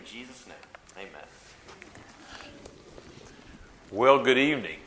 Jesus' name, amen. Well, good evening.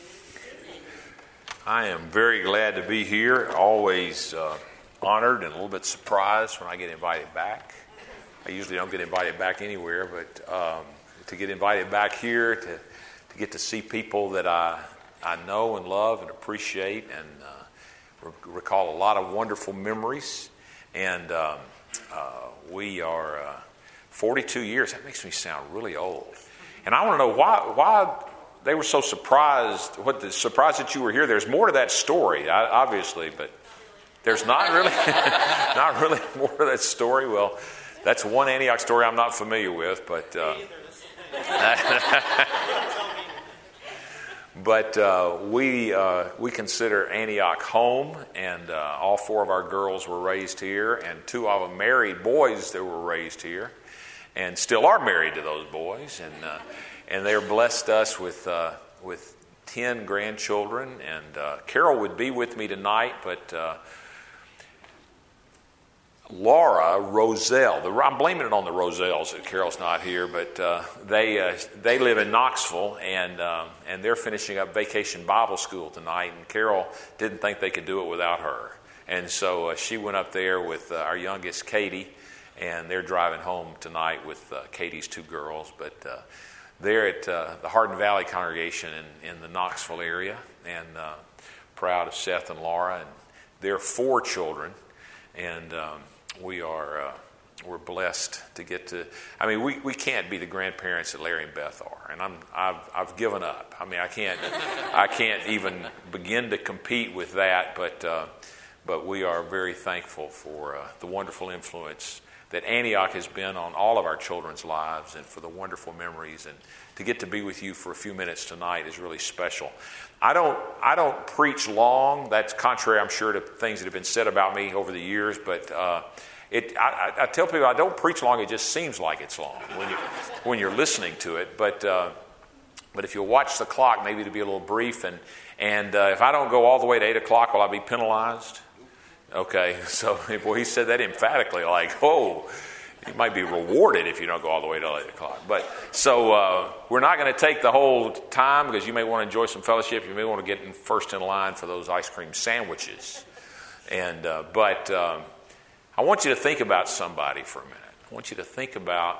I am very glad to be here. Always honored and a little bit surprised when I get invited back. I usually don't get invited back anywhere, but to get invited back here, to get to see people that I know and love and appreciate, and recall a lot of wonderful memories. And we are 42 years. That makes me sound really old. And I want to know why they were so surprised. What the surprise that you were here? There's more to that story, obviously, but there's not really, not really more to that story. Well, that's one Antioch story I'm not familiar with, but we consider Antioch home, and all four of our girls were raised here, and two of them married boys that were raised here, and still are married to those boys, and they blessed us with 10 grandchildren. And Carol would be with me tonight, but Laura Roselle, I'm blaming it on the Rosells that Carol's not here, but they live in Knoxville, and they're finishing up Vacation Bible School tonight, and Carol didn't think they could do it without her. And so she went up there with our youngest, Katie, and they're driving home tonight with Katie's two girls. But they're at the Hardin Valley congregation in the Knoxville area, and proud of Seth and Laura, and their 4 children. And we're blessed to get to. I mean, we can't be the grandparents that Larry and Beth are, and I've given up. I mean, I can't even begin to compete with that. But we are very thankful for the wonderful influence that Antioch has been on all of our children's lives, and for the wonderful memories. And to get to be with you for a few minutes tonight is really special. I don't preach long. That's contrary, I'm sure, to things that have been said about me over the years. But I tell people I don't preach long. It just seems like it's long when you're listening to it. But if you'll watch the clock, maybe it'll be a little brief. And if I don't go all the way to 8 o'clock, will I be penalized? Okay, so boy, he said that emphatically, like, oh, you might be rewarded if you don't go all the way to 8 o'clock. But so we're not going to take the whole time, because you may want to enjoy some fellowship. You may want to get first in line for those ice cream sandwiches. But I want you to think about somebody for a minute. I want you to think about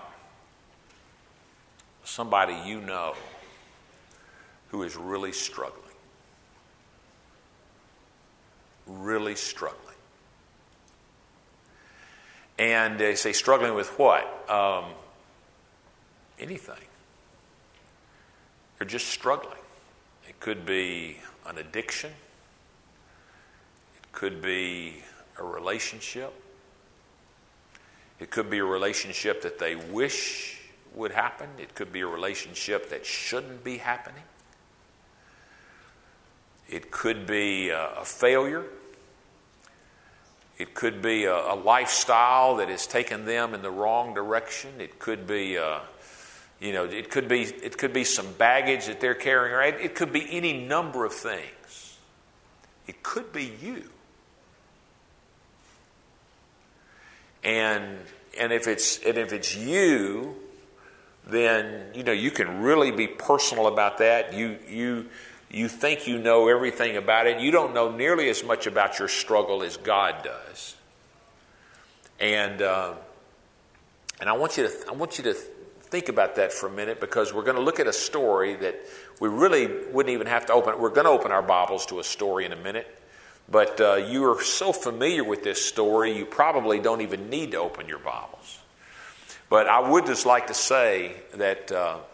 somebody you know who is really struggling. Really struggling. And they say, struggling with what? Anything. They're just struggling. It could be an addiction. It could be a relationship. It could be a relationship that they wish would happen. It could be a relationship that shouldn't be happening. It could be a failure. It could be a lifestyle that has taken them in the wrong direction. It could be, it could be some baggage that they're carrying around. It could be any number of things. It could be you. And if it's you, then you can really be personal about that. You think you know everything about it. You don't know nearly as much about your struggle as God does. And I want you to think about that for a minute, because we're going to look at a story that we really wouldn't even have to open. We're going to open our Bibles to a story in a minute, but you are so familiar with this story, you probably don't even need to open your Bibles. But I would just like to say that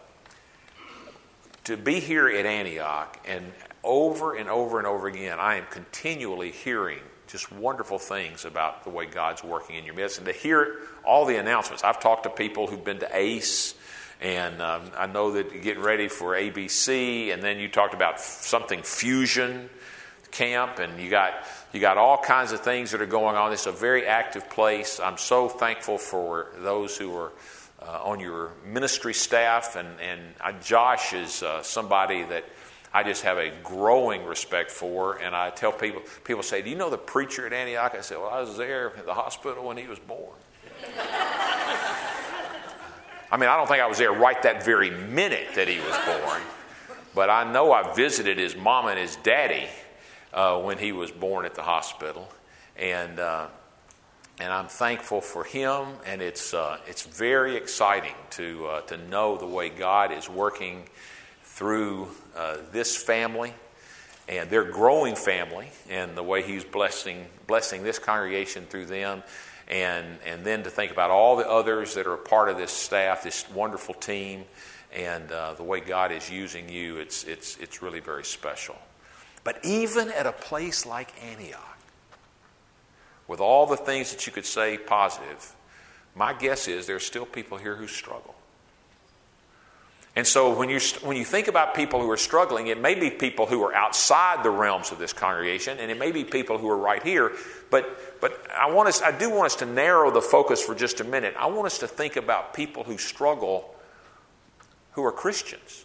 to be here at Antioch, and over and over and over again, I am continually hearing just wonderful things about the way God's working in your midst. And to hear all the announcements. I've talked to people who've been to ACE, and I know that you're getting ready for ABC, and then you talked about something Fusion Camp, and you got all kinds of things that are going on. It's a very active place. I'm so thankful for those who are on your ministry staff, and Josh is somebody that I just have a growing respect for. And I tell people say, do you know the preacher at Antioch? I say, well, I was there at the hospital when he was born. I mean, I don't think I was there right that very minute that he was born, but I know I visited his mama and his daddy when he was born at the hospital, and I'm thankful for him. And it's very exciting to know the way God is working through this family and their growing family, and the way He's blessing this congregation through them. And then to think about all the others that are a part of this staff, this wonderful team, and the way God is using you, it's really very special. But even at a place like Antioch, with all the things that you could say positive, my guess is there's still people here who struggle. And so when you think about people who are struggling, it may be people who are outside the realms of this congregation, and it may be people who are right here. But I do want us to narrow the focus for just a minute. I want us to think about people who struggle who are Christians.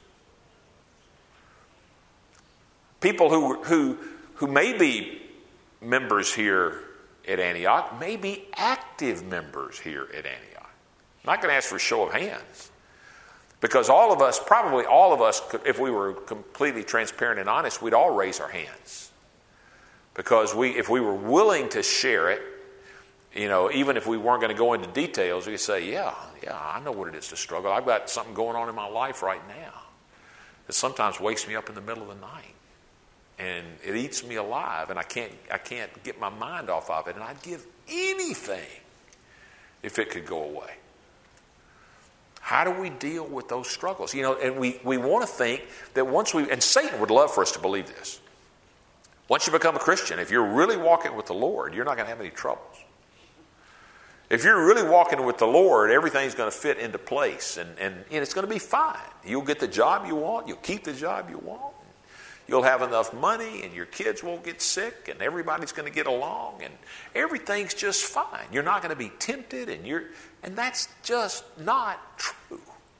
People who may be members here at Antioch, may be active members here at Antioch. I'm not going to ask for a show of hands. Because probably all of us, if we were completely transparent and honest, we'd all raise our hands. Because if we were willing to share it, even if we weren't going to go into details, we could say, yeah, I know what it is to struggle. I've got something going on in my life right now that sometimes wakes me up in the middle of the night. And it eats me alive, and I can't get my mind off of it. And I'd give anything if it could go away. How do we deal with those struggles? And we want to think that and Satan would love for us to believe this. Once you become a Christian, if you're really walking with the Lord, you're not going to have any troubles. If you're really walking with the Lord, everything's going to fit into place, and it's going to be fine. You'll get the job you want. You'll keep the job you want. You'll have enough money, and your kids won't get sick, and everybody's going to get along, and everything's just fine. You're not going to be tempted, and that's just not true.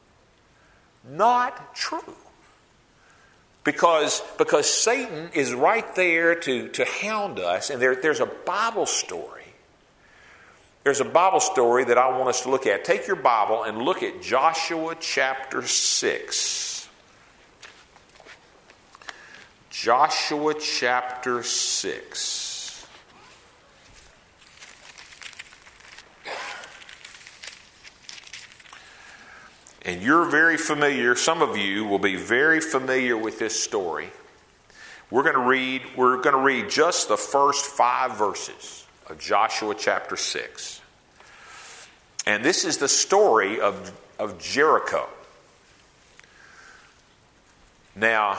Not true. Because Satan is right there to hound us, and there's a Bible story. There's a Bible story that I want us to look at. Take your Bible and look at Joshua chapter 6. Joshua chapter 6. And you're very familiar, some of you will be very familiar with this story. We're going to read just the first 5 verses of Joshua chapter 6. And this is the story of Jericho. Now,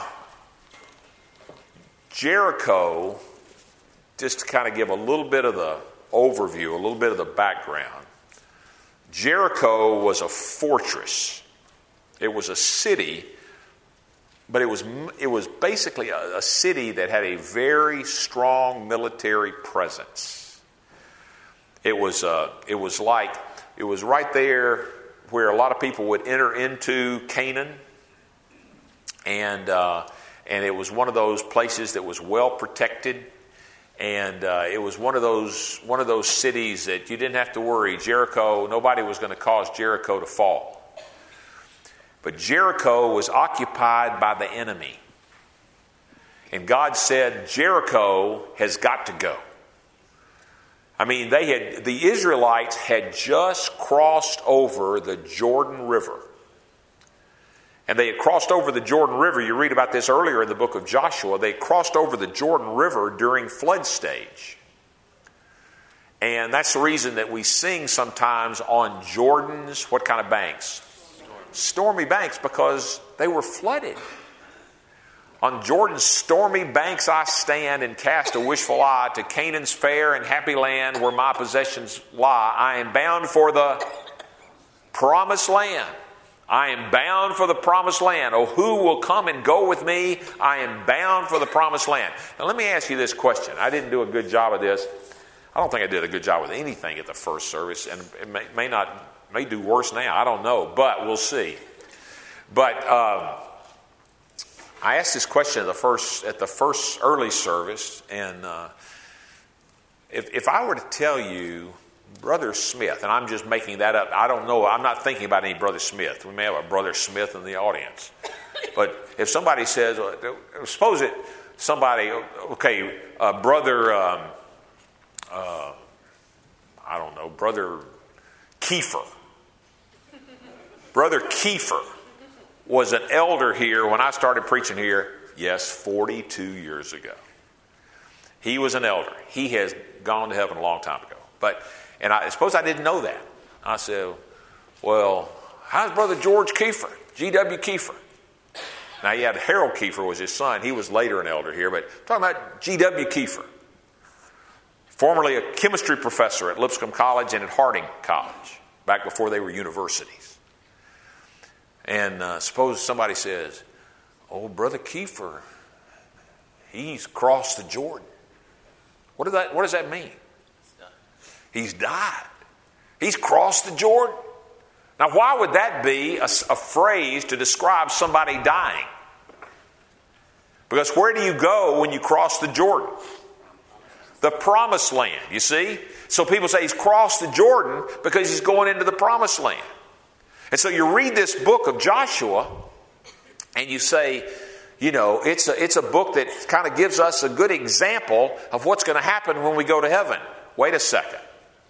Jericho, just to kind of give a little bit of the overview, a little bit of the background. Jericho was a fortress. It was a city, but it was basically a city that had a very strong military presence. It was right there where a lot of people would enter into Canaan, and it was one of those places that was well protected, and it was one of those cities that you didn't have to worry. Jericho, nobody was going to cause Jericho to fall. But Jericho was occupied by the enemy. And God said, Jericho has got to go. I mean, the Israelites had just crossed over the Jordan River. And they had crossed over the Jordan River. You read about this earlier in the book of Joshua. They crossed over the Jordan River during flood stage. And that's the reason that we sing sometimes on Jordan's, what kind of banks? Stormy banks, because they were flooded. On Jordan's stormy banks I stand and cast a wishful eye to Canaan's fair and happy land where my possessions lie. I am bound for the promised land. I am bound for the promised land. Oh, who will come and go with me? I am bound for the promised land. Now let me ask you this question. I didn't do a good job of this. I don't think I did a good job with anything at the first service, and it may do worse now. I don't know, but we'll see. But I asked this question at the first early service, and if I were to tell you Brother Smith, and I'm just making that up. I don't know. I'm not thinking about any Brother Smith. We may have a Brother Smith in the audience. But if somebody says, suppose it, somebody, okay, Brother, I don't know, Brother Kiefer. Brother Kiefer was an elder here when I started preaching here, yes, 42 years ago. He was an elder. He has gone to heaven a long time ago. And I suppose I didn't know that. I said, well, how's Brother George Kiefer, G.W. Kiefer? Now, he had Harold Kiefer was his son. He was later an elder here, but talking about G.W. Kiefer, formerly a chemistry professor at Lipscomb College and at Harding College, back before they were universities. And suppose somebody says, oh, Brother Kiefer, he's crossed the Jordan. What does that mean? He's died. He's crossed the Jordan. Now, why would that be a phrase to describe somebody dying? Because where do you go when you cross the Jordan? The promised land, you see? So people say he's crossed the Jordan because he's going into the promised land. And so you read this book of Joshua and you say, you know, it's a book that kind of gives us a good example of what's going to happen when we go to heaven. Wait a second.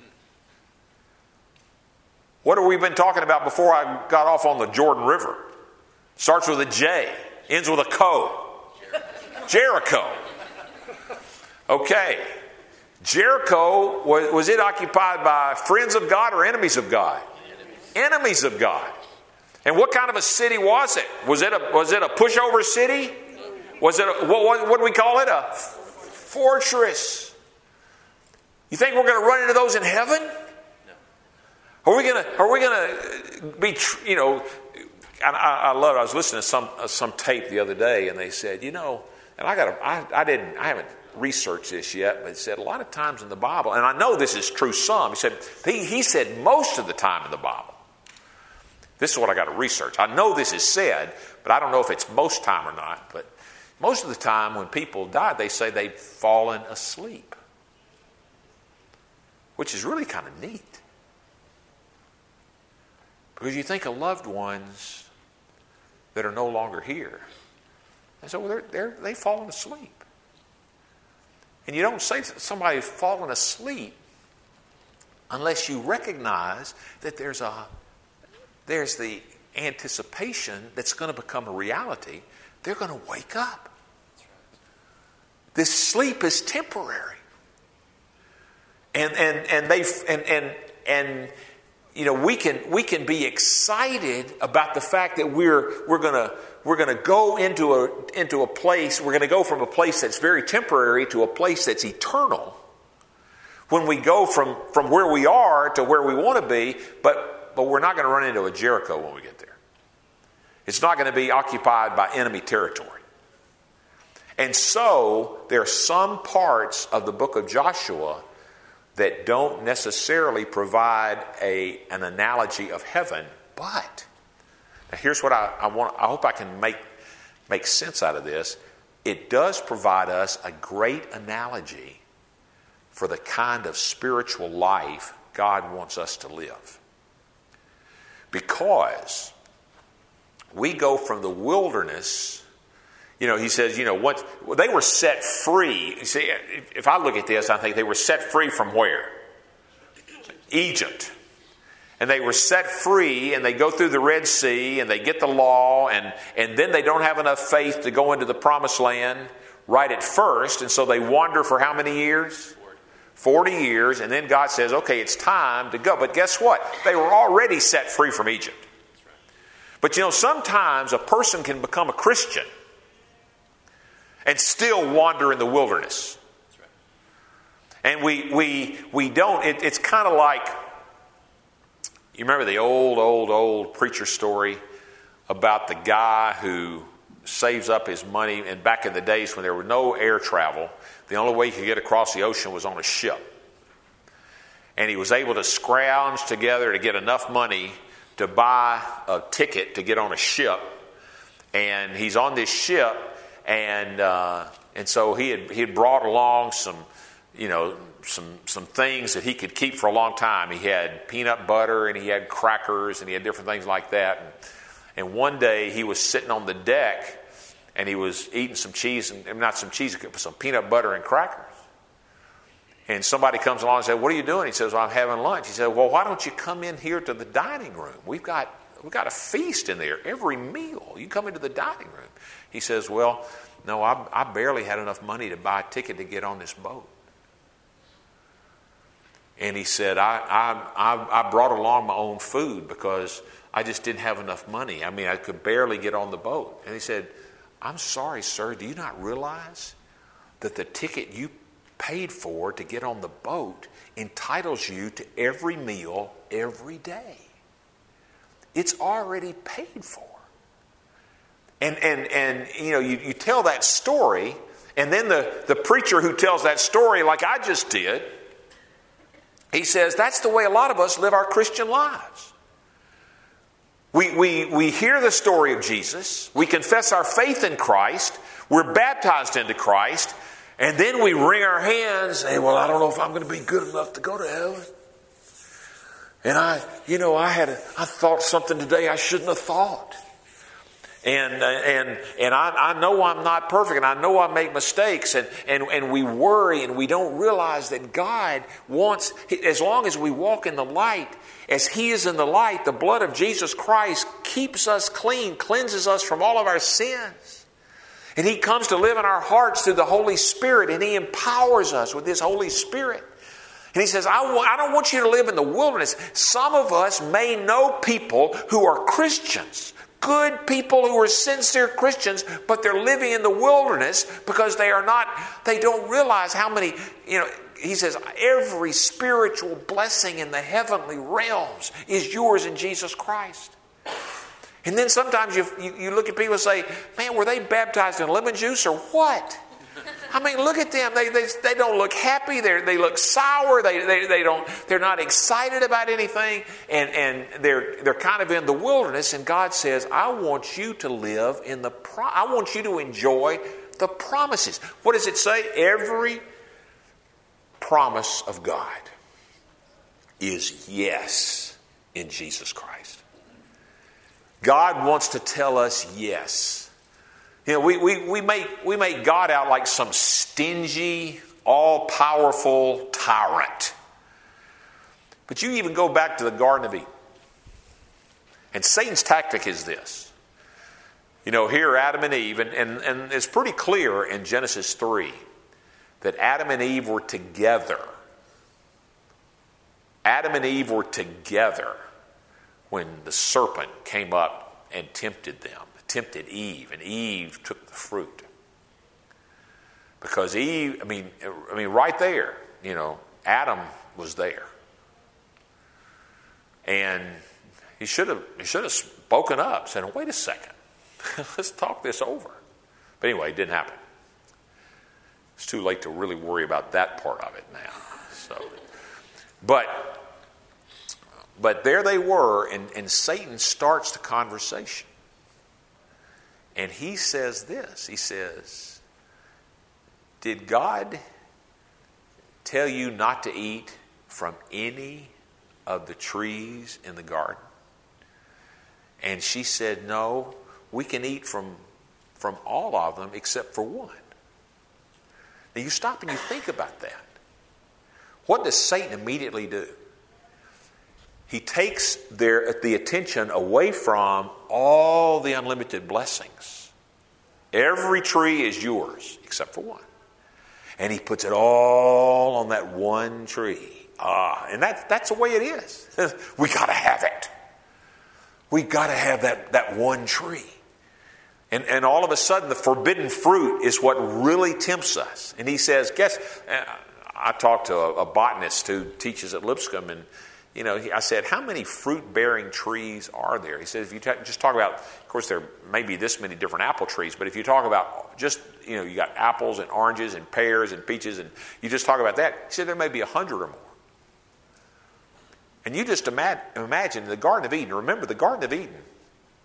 What have we been talking about before I got off on the Jordan River? Starts with a J, ends with a Co. Jericho. Okay. Jericho, was it occupied by friends of God or enemies of God? Enemies of God. And what kind of a city was it? Was it a pushover city? Was it what do we call it? A fortress. You think we're going to run into those in heaven? Are we going to be, you know, and I love it. I was listening to some tape the other day, and they said, you know, and I haven't researched this yet, but it said a lot of times in the Bible, and I know this is true some. He said most of the time in the Bible. This is what I got to research. I know this is said, but I don't know if it's most time or not. But most of the time when people die, they say they've fallen asleep, which is really kind of neat. Because you think of loved ones that are no longer here. And so they've fallen asleep. And you don't say somebody's fallen asleep unless you recognize that there's the anticipation that's going to become a reality. They're going to wake up. This sleep is temporary. And you know, we can be excited about the fact that we're going to go into a place. We're going to go from a place that's very temporary to a place that's eternal. When we go from where we are to where we want to be, but we're not going to run into a Jericho when we get there. It's not going to be occupied by enemy territory. And so there are some parts of the book of Joshua that don't necessarily provide an analogy of heaven, but now here's what I hope I can make sense out of this. It does provide us a great analogy for the kind of spiritual life God wants us to live. Because we go from the wilderness, you know, he says, you know, once they were set free. You see, if I look at this, I think they were set free from where? Egypt. And they were set free, and they go through the Red Sea, and they get the law, and then they don't have enough faith to go into the promised land right at first, and so they wander for how many years? 40 years, and then God says, okay, it's time to go. But guess what? They were already set free from Egypt. But you know, sometimes a person can become a Christian and still wander in the wilderness. And we don't, it's kind of like, you remember the old preacher story about the guy who saves up his money, and back in the days when there was no air travel, the only way he could get across the ocean was on a ship. And he was able to scrounge together to get enough money to buy a ticket to get on a ship. And he's on this ship, and so he had brought along some some things that he could keep for a long time. He had peanut butter and he had crackers and he had different things like that. And one day he was sitting on the deck and he was eating some cheese, and not some cheese, but some peanut butter and crackers. And somebody comes along and says, "What are you doing?" He says, "Well, I'm having lunch." He said, "Well, why don't you come in here to the dining room? We've got a feast in there every meal. You come into the dining room." He says, "Well, no, I barely had enough money to buy a ticket to get on this boat." And he said, I brought along my own food because I just didn't have enough money. I mean, I could barely get on the boat. And he said, "I'm sorry, sir. Do you not realize that the ticket you paid for to get on the boat entitles you to every meal every day? It's already paid for." And you tell that story, and then the preacher who tells that story, like I just did, he says that's the way a lot of us live our Christian lives. We hear the story of Jesus, we confess our faith in Christ, we're baptized into Christ, and then we wring our hands and say, "Well, I don't know if I'm going to be good enough to go to heaven. And I thought something today I shouldn't have thought. And I know I'm not perfect, and I know I make mistakes, and we worry, and we don't realize that God wants, as long as we walk in the light, as He is in the light, the blood of Jesus Christ keeps us clean, cleanses us from all of our sins. And He comes to live in our hearts through the Holy Spirit, and He empowers us with His Holy Spirit. And He says, I don't want you to live in the wilderness. Some of us may know people who are Christians, good people who are sincere Christians, but they're living in the wilderness because they don't realize how many, He says, every spiritual blessing in the heavenly realms is yours in Jesus Christ. And then sometimes you look at people and say, "Man, were they baptized in lemon juice or what?" I mean, look at them. They don't look happy. They look sour. They're not excited about anything, and they're kind of in the wilderness. And God says, "I want you to live in I want you to enjoy the promises." What does it say? Every promise of God is yes in Jesus Christ. God wants to tell us yes. We make God out like some stingy, all-powerful tyrant. But you even go back to the Garden of Eden. And Satan's tactic is this. Here Adam and Eve, and it's pretty clear in Genesis 3 that Adam and Eve were together. Adam and Eve were together when the serpent came up and tempted them. Tempted Eve, and Eve took the fruit. Because Eve, right there, Adam was there. And he should have spoken up, said, "Wait a second, let's talk this over." But anyway, it didn't happen. It's too late to really worry about that part of it now. So, but there they were, and Satan starts the conversation. And he says this. He says, "Did God tell you not to eat from any of the trees in the garden?" And she said, "No, we can eat from all of them except for one." Now you stop and you think about that. What does Satan immediately do? He takes the attention away from all the unlimited blessings. Every tree is yours except for one. And he puts it all on that one tree. And that's the way it is. We got to have it. We got to have that one tree. And all of a sudden the forbidden fruit is what really tempts us. And he says, I talked to a botanist who teaches at Lipscomb, and I said, "How many fruit-bearing trees are there?" He said, "If you just talk about, of course, there may be this many different apple trees, but if you talk about just, you got apples and oranges and pears and peaches, and you just talk about that," he said, "there may be 100 or more." And you just imagine the Garden of Eden. Remember, the Garden of Eden,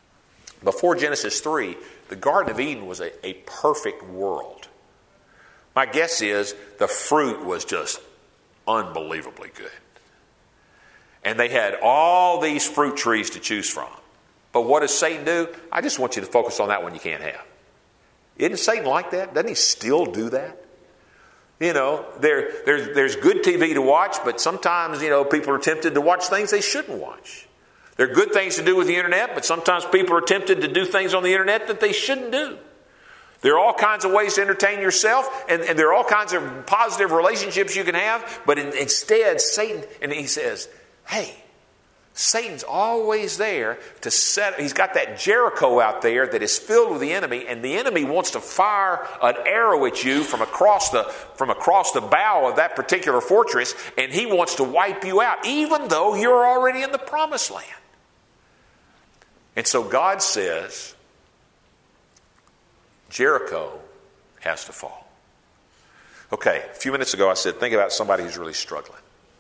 before Genesis 3, the Garden of Eden was a perfect world My guess is the fruit was just unbelievably good. And they had all these fruit trees to choose from. But what does Satan do? I just want you to focus on that one you can't have. Isn't Satan like that? Doesn't he still do that? You know, there's good TV to watch, but sometimes, people are tempted to watch things they shouldn't watch. There are good things to do with the internet, but sometimes people are tempted to do things on the internet that they shouldn't do. There are all kinds of ways to entertain yourself, and there are all kinds of positive relationships you can have, but instead, Satan, and he says, hey, Satan's always there to he's got that Jericho out there that is filled with the enemy, and the enemy wants to fire an arrow at you from across the bow of that particular fortress, and he wants to wipe you out, even though you're already in the promised land. And so God says, Jericho has to fall. Okay, a few minutes ago I said, think about somebody who's really struggling.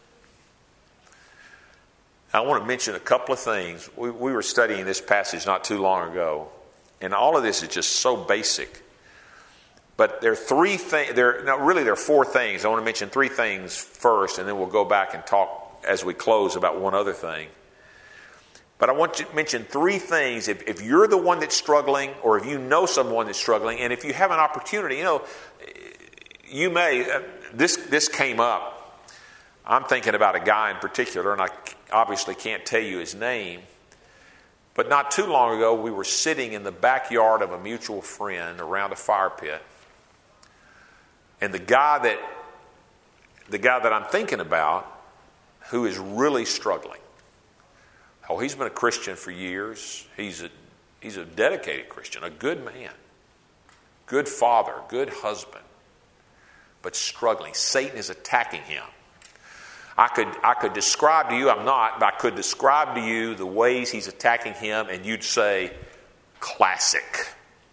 I want to mention a couple of things. We were studying this passage not too long ago, and all of this is just so basic. But there are three things. There are four things. I want to mention three things first, and then we'll go back and talk as we close about one other thing. But I want to mention three things. If you're the one that's struggling, or if you know someone that's struggling, and if you have an opportunity, you may. This came up. I'm thinking about a guy in particular, and I obviously can't tell you his name. But not too long ago, we were sitting in the backyard of a mutual friend around a fire pit. And the guy that I'm thinking about, who is really struggling. Oh, he's been a Christian for years. He's a dedicated Christian, a good man, good father, good husband, but struggling. Satan is attacking him. I could describe to you, I'm not, but I could describe to you the ways he's attacking him, and you'd say, classic.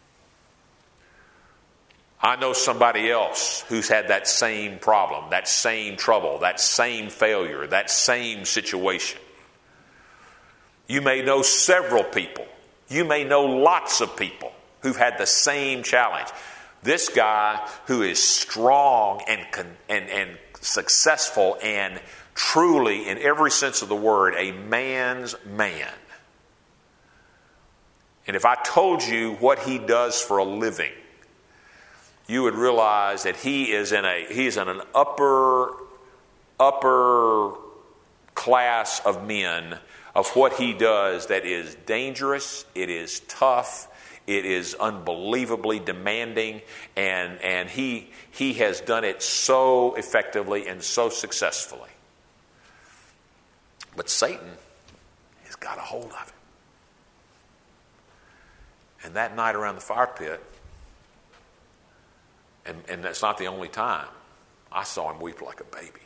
I know somebody else who's had that same problem, that same trouble, that same failure, that same situation. You may know several people. You may know lots of people who've had the same challenge. This guy who is strong and successful and truly, in every sense of the word, a man's man. And if I told you what he does for a living, you would realize that he is in an upper class of men of what he does that is dangerous, it is tough, it is unbelievably demanding, and he has done it so effectively and so successfully. But Satan has got a hold of him. And that night around the fire pit, and that's not the only time, I saw him weep like a baby.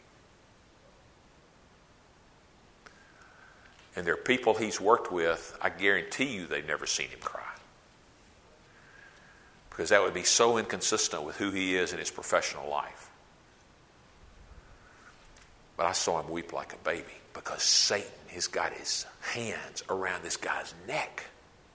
And there are people he's worked with, I guarantee you they've never seen him cry. Because that would be so inconsistent with who he is in his professional life. But I saw him weep like a baby because Satan has got his hands around this guy's neck.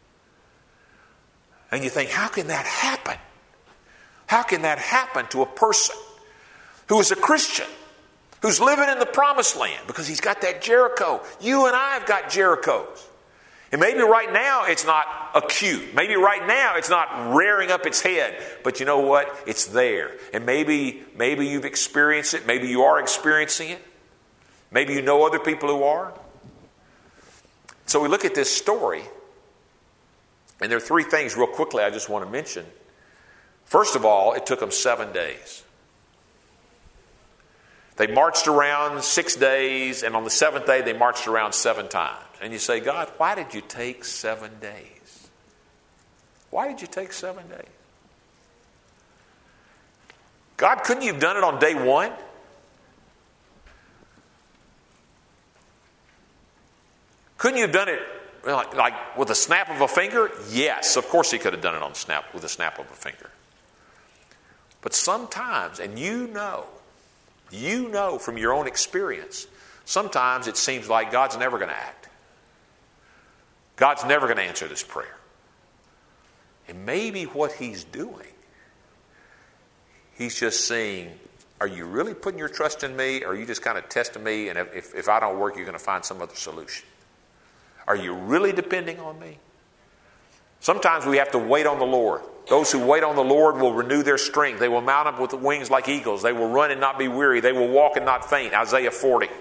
And you think, how can that happen? How can that happen to a person who is a Christian, who's living in the promised land? Because he's got that Jericho. You and I have got Jerichos. And maybe right now it's not acute. Maybe right now it's not rearing up its head. But you know what? It's there. And maybe you've experienced it. Maybe you are experiencing it. Maybe you know other people who are. So we look at this story. And there are three things real quickly I just want to mention. First of all, it took them 7 days. They marched around 6 days, and on the seventh day they marched around 7 times. And you say, God, why did you take 7 days? Why did you take 7 days? God, couldn't you have done it on day 1? Couldn't you have done it like with a snap of a finger? Yes, of course he could have done it with a snap of a finger. But sometimes, and you know from your own experience, sometimes it seems like God's never going to act. God's never going to answer this prayer. And maybe what he's doing He's just seeing, are you really putting your trust in me, or are you just kind of testing me, and if I don't work, you're going to find some other solution? Are you really depending on me? Sometimes we have to wait on the Lord. Those who wait on the Lord will renew their strength. They will mount up with wings like eagles. They will run and not be weary. They will walk and not faint. Isaiah 40.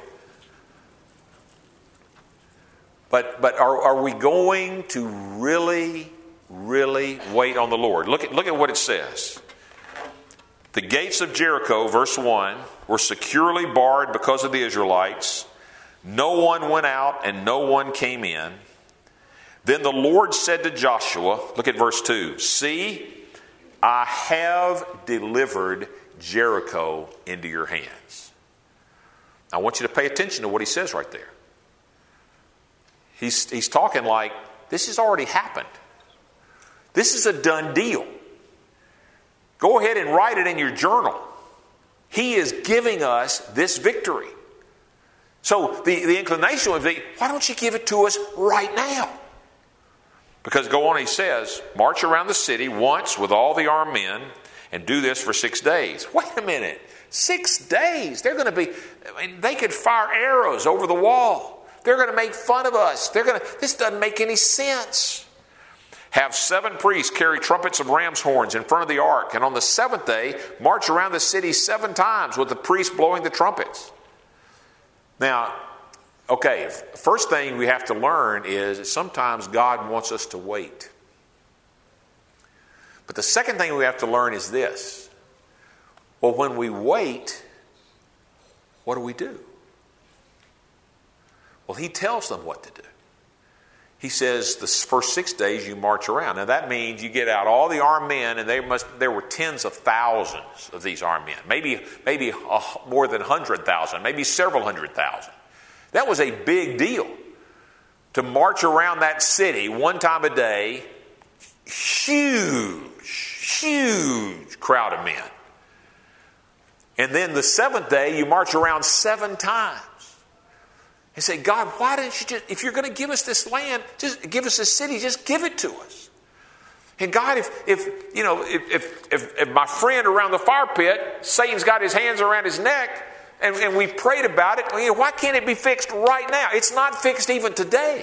But are we going to really wait on the Lord? Look at what it says. The gates of Jericho, verse 1, were securely barred because of the Israelites. No one went out and no one came in. Then the Lord said to Joshua, look at verse 2, see, I have delivered Jericho into your hands. I want you to pay attention to what he says right there. He's talking like, this has already happened. This is a done deal. Go ahead and write it in your journal. He is giving us this victory. So the inclination would be, why don't you give it to us right now? Because go on, he says, march around the city once with all the armed men and do this for 6 days. Wait a minute. 6 days? They're going to be, they could fire arrows over the wall. They're going to make fun of us. This doesn't make any sense. Have 7 priests carry trumpets of ram's horns in front of the ark, and on the 7th day, march around the city 7 times with the priests blowing the trumpets. Now, okay, first thing we have to learn is that sometimes God wants us to wait. But the second thing we have to learn is this. Well, when we wait, what do? Well, he tells them what to do. He says the first 6 days you march around. Now that means you get out all the armed men, and there were tens of thousands of these armed men. Maybe more than 100,000, maybe several 100,000. That was a big deal. To march around that city one time a day, huge crowd of men. And then the 7th day you march around 7 times. And say, God, why didn't you just, if you're going to give us this land, just give us this city, just give it to us. And God, if my friend around the fire pit, Satan's got his hands around his neck, and we've prayed about it, why can't it be fixed right now? It's not fixed even today.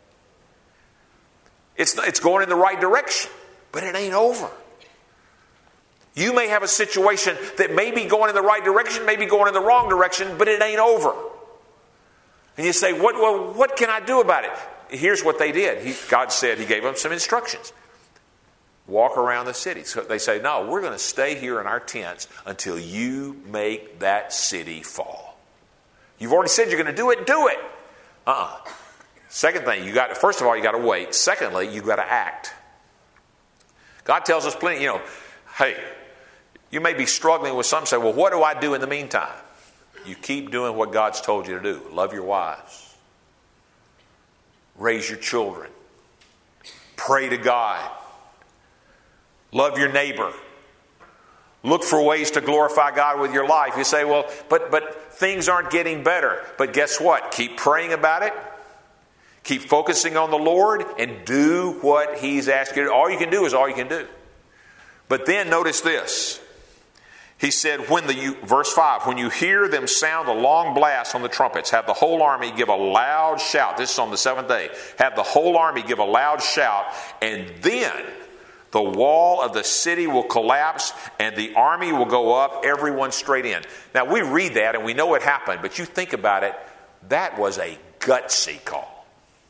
It's going in the right direction, but it ain't over. You may have a situation that may be going in the right direction, may be going in the wrong direction, but it ain't over. And you say, what can I do about it? Here's what they did. God said, he gave them some instructions. Walk around the city. So they say, no, we're going to stay here in our tents until you make that city fall. You've already said you're going to do it, do it. Second thing, first of all, you got to wait. Secondly, you got to act. God tells us plenty, hey, you may be struggling with something. Say, well, what do I do in the meantime? You keep doing what God's told you to do. Love your wives. Raise your children. Pray to God. Love your neighbor. Look for ways to glorify God with your life. You say, well, but things aren't getting better. But guess what? Keep praying about it. Keep focusing on the Lord and do what He's asked you to do. All you can do is all you can do. But then notice this. He said, verse 5, when you hear them sound a long blast on the trumpets, have the whole army give a loud shout. This is on the 7th day. Have the whole army give a loud shout, and then the wall of the city will collapse, and the army will go up, everyone straight in. Now, we read that, and we know it happened, but you think about it, that was a gutsy call.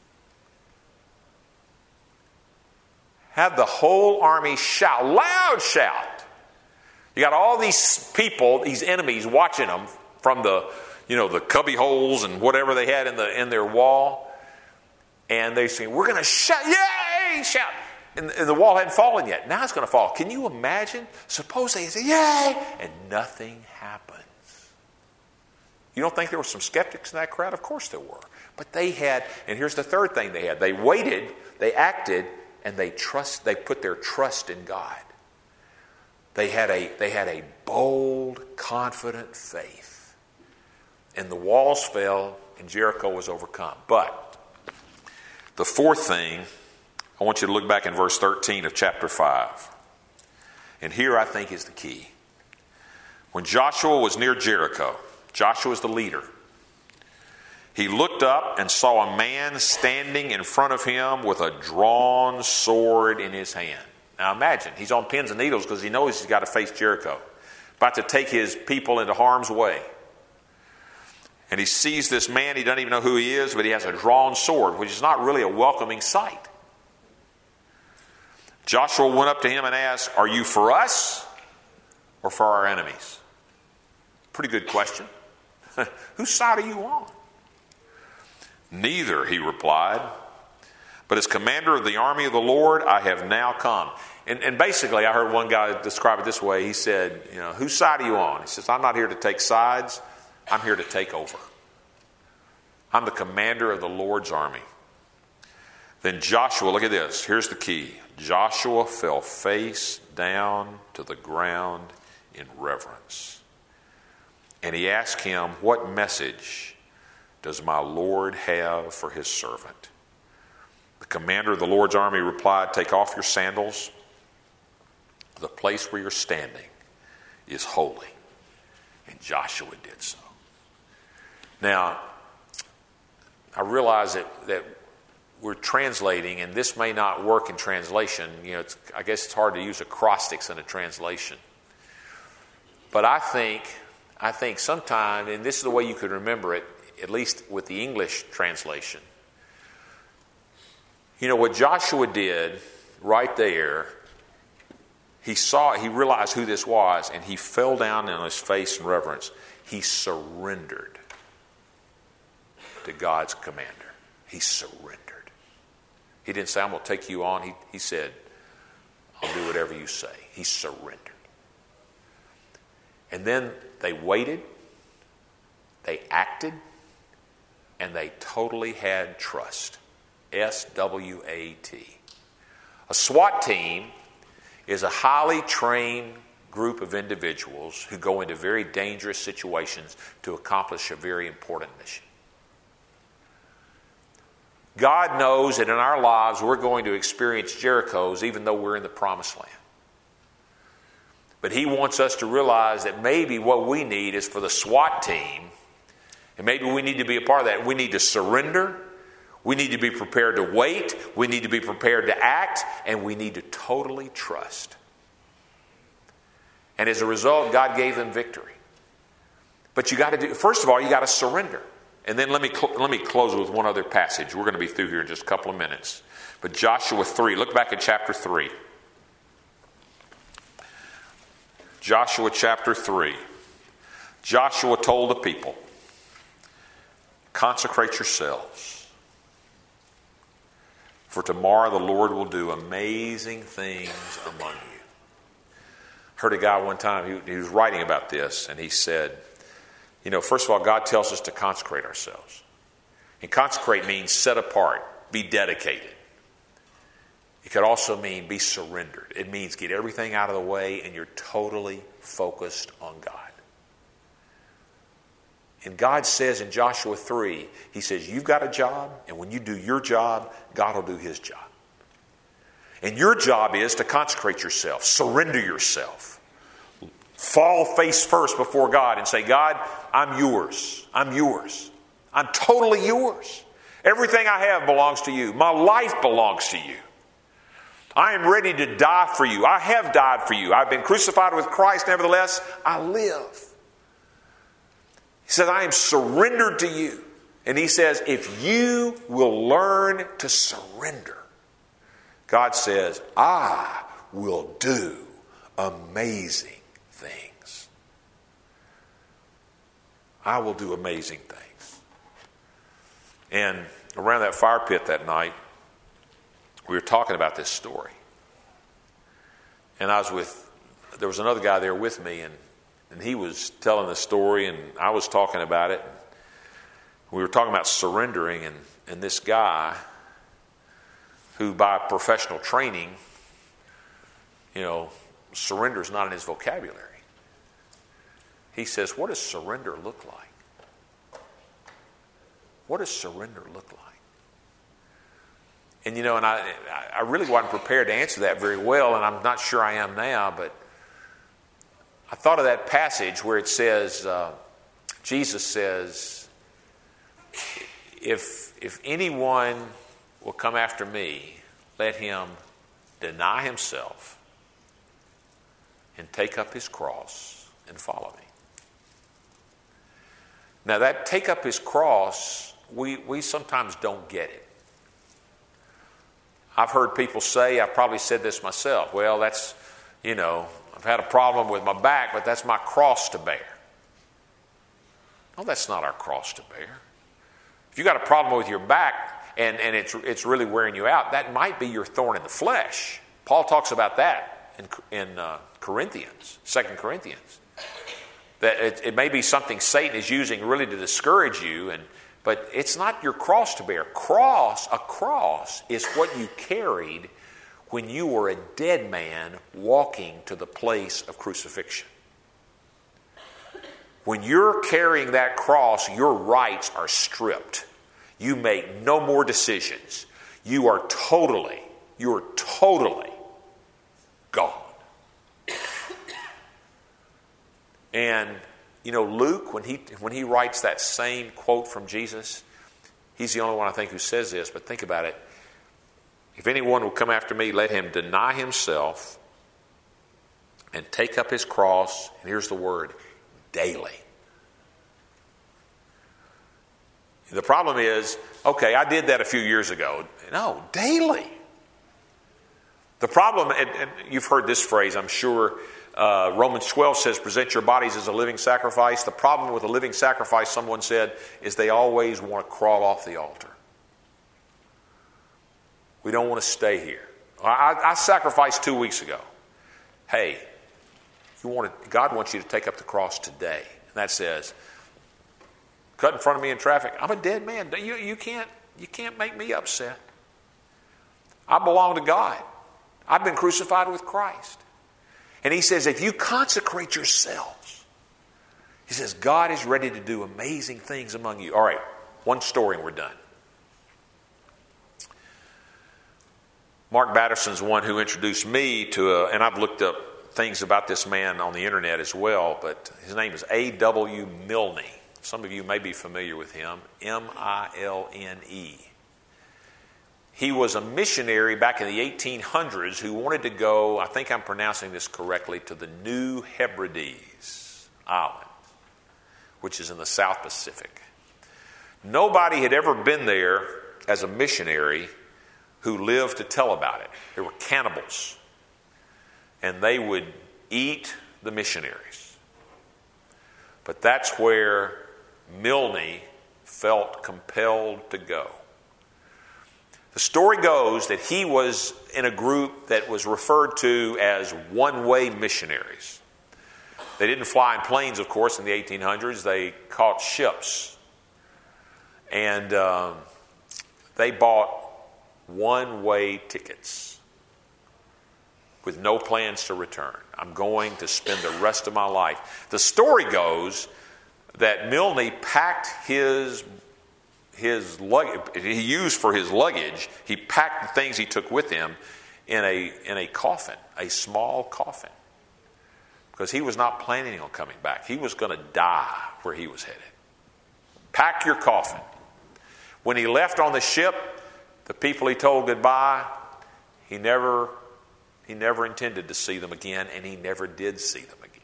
Have the whole army shout, loud shout. You got all these people, these enemies, watching them from the cubby holes and whatever they had in their wall, and they say, "We're going to shout, yay!" Shout, and the wall hadn't fallen yet. Now it's going to fall. Can you imagine? Suppose they say, "Yay!" and nothing happens. You don't think there were some skeptics in that crowd? Of course there were. But they had, and here's the third thing they had: they waited, they acted, and they put their trust in God. They had a bold, confident faith. And the walls fell and Jericho was overcome. But the fourth thing, I want you to look back in verse 13 of chapter 5. And here I think is the key. When Joshua was near Jericho, Joshua was the leader. He looked up and saw a man standing in front of him with a drawn sword in his hand. Now imagine, he's on pins and needles because he knows he's got to face Jericho, about to take his people into harm's way. And he sees this man, he doesn't even know who he is, but he has a drawn sword, which is not really a welcoming sight. Joshua went up to him and asked, "Are you for us or for our enemies?" Pretty good question. Whose side are you on? "Neither," he replied, "but as commander of the army of the Lord, I have now come." And basically, I heard one guy describe it this way. He said, "Whose side are you on?" He says, "I'm not here to take sides. I'm here to take over. I'm the commander of the Lord's army." Then Joshua, look at this. Here's the key. Joshua fell face down to the ground in reverence. And he asked him, "What message does my Lord have for his servant?" The commander of the Lord's army replied, "Take off your sandals. The place where you're standing is holy." And Joshua did so. Now, I realize that we're translating, and this may not work in translation. I guess it's hard to use acrostics in a translation. But I think sometime, and this is the way you could remember it, at least with the English translation. What Joshua did right there, he realized who this was, and he fell down on his face in reverence. He surrendered to God's commander. He surrendered. He didn't say, "I'm going to take you on." He said, "I'll do whatever you say." He surrendered. And then they waited, they acted, and they totally had trust. SWAT. A SWAT team is a highly trained group of individuals who go into very dangerous situations to accomplish a very important mission. God knows that in our lives we're going to experience Jerichos even though we're in the promised land. But he wants us to realize that maybe what we need is for the SWAT team, and maybe we need to be a part of that. We need to surrender. We need to be prepared to wait. We need to be prepared to act. And we need to totally trust. And as a result, God gave them victory. But first of all, you got to surrender. And then let me close with one other passage. We're going to be through here in just a couple of minutes. But Joshua 3, look back at chapter 3. Joshua chapter 3. Joshua told the people, "Consecrate yourselves, for tomorrow the Lord will do amazing things among you." Heard a guy one time, he was writing about this, and he said, first of all, God tells us to consecrate ourselves. And consecrate means set apart, be dedicated. It could also mean be surrendered. It means get everything out of the way and you're totally focused on God. And God says in Joshua 3, he says, you've got a job, and when you do your job, God will do his job. And your job is to consecrate yourself, surrender yourself. Fall face first before God and say, God, I'm yours. I'm yours. I'm totally yours. Everything I have belongs to you. My life belongs to you. I am ready to die for you. I have died for you. I've been crucified with Christ. Nevertheless, I live. He says, I am surrendered to you. And he says, if you will learn to surrender, God says, I will do amazing things. I will do amazing things. And around that fire pit that night, we were talking about this story. And there was another guy there with me, and he was telling the story, and I was talking about it. We were talking about surrendering, and this guy, who by professional training, surrender is not in his vocabulary. He says, what does surrender look like? What does surrender look like? And and I really wasn't prepared to answer that very well, and I'm not sure I am now, but I thought of that passage where it says, Jesus says, if anyone will come after me, let him deny himself and take up his cross and follow me. Now that take up his cross, we sometimes don't get it. I've heard people say, I've probably said this myself, well, that's, I've had a problem with my back, but that's my cross to bear. No, that's not our cross to bear. If you got a problem with your back and it's really wearing you out, that might be your thorn in the flesh. Paul talks about that in Corinthians, 2 Corinthians. That it may be something Satan is using really to discourage you, but it's not your cross to bear. A cross is what you carried when you were a dead man walking to the place of crucifixion. When you're carrying that cross, your rights are stripped. You make no more decisions. You are totally gone. And Luke, when he writes that same quote from Jesus, he's the only one I think who says this, but think about it. If anyone will come after me, let him deny himself and take up his cross, and here's the word, daily. The problem is, okay, I did that a few years ago. No, daily. The problem, and you've heard this phrase, I'm sure, Romans 12 says, present your bodies as a living sacrifice. The problem with a living sacrifice, someone said, is they always want to crawl off the altar. We don't want to stay here. I sacrificed 2 weeks ago. Hey, God wants you to take up the cross today. And that says, cut in front of me in traffic. I'm a dead man. You can't make me upset. I belong to God. I've been crucified with Christ. And he says, if you consecrate yourselves, he says, God is ready to do amazing things among you. All right, one story and we're done. Mark Batterson's one who introduced me to and I've looked up things about this man on the internet as well, but his name is A.W. Milne. Some of you may be familiar with him, M-I-L-N-E. He was a missionary back in the 1800s who wanted to go, I think I'm pronouncing this correctly, to the New Hebrides Island, which is in the South Pacific. Nobody had ever been there as a missionary who lived to tell about it. There were cannibals, and they would eat the missionaries. But that's where Milne felt compelled to go. The story goes that he was in a group that was referred to as one-way missionaries. They didn't fly in planes, of course, in the 1800s. They caught ships. And they bought one-way tickets with no plans to return. I'm going to spend the rest of my life. The story goes that Milne packed his luggage, he used for his luggage, he packed the things he took with him in a coffin, a small coffin, because he was not planning on coming back. He was going to die where he was headed. Pack your coffin. When he left on the ship, the people he told goodbye, he never intended to see them again, and he never did see them again.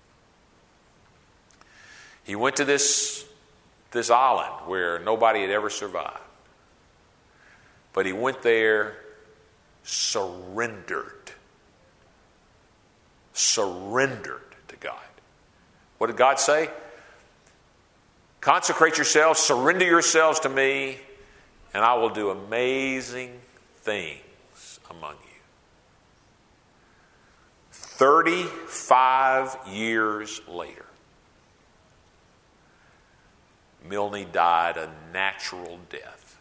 He went to this island where nobody had ever survived. But he went there surrendered to God. What did God say? Consecrate yourselves, surrender yourselves to me, and I will do amazing things among you. 35 years later, Milne died a natural death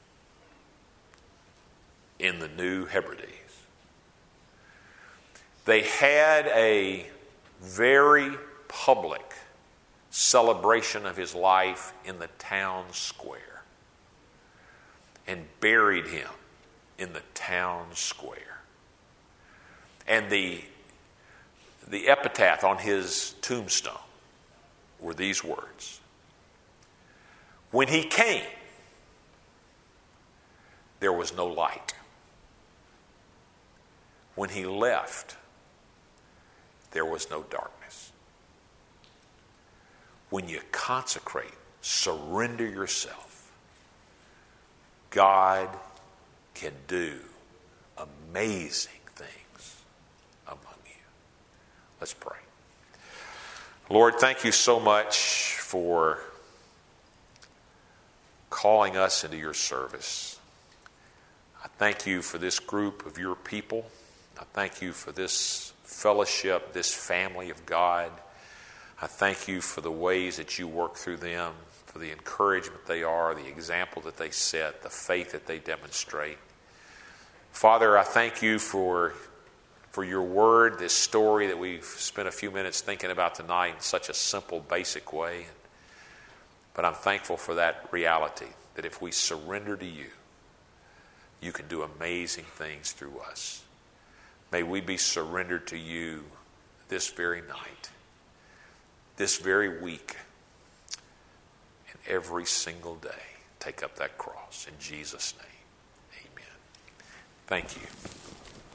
in the New Hebrides. They had a very public celebration of his life in the town square and buried him in the town square. And the the epitaph on his tombstone were these words: when he came, there was no light. When he left, there was no darkness. When you consecrate, surrender yourself, God can do amazing things among you. Let's pray. Lord, thank you so much for calling us into your service. I thank you for this group of your people. I thank you for this fellowship, this family of God. I thank you for the ways that you work through them, for the encouragement they are, the example that they set, the faith that they demonstrate. Father, I thank you for your word, this story that we've spent a few minutes thinking about tonight in such a simple, basic way. But I'm thankful for that reality, that if we surrender to you, you can do amazing things through us. May we be surrendered to you this very night, this very week, and every single day. Take up that cross in Jesus' name. Amen. Thank you.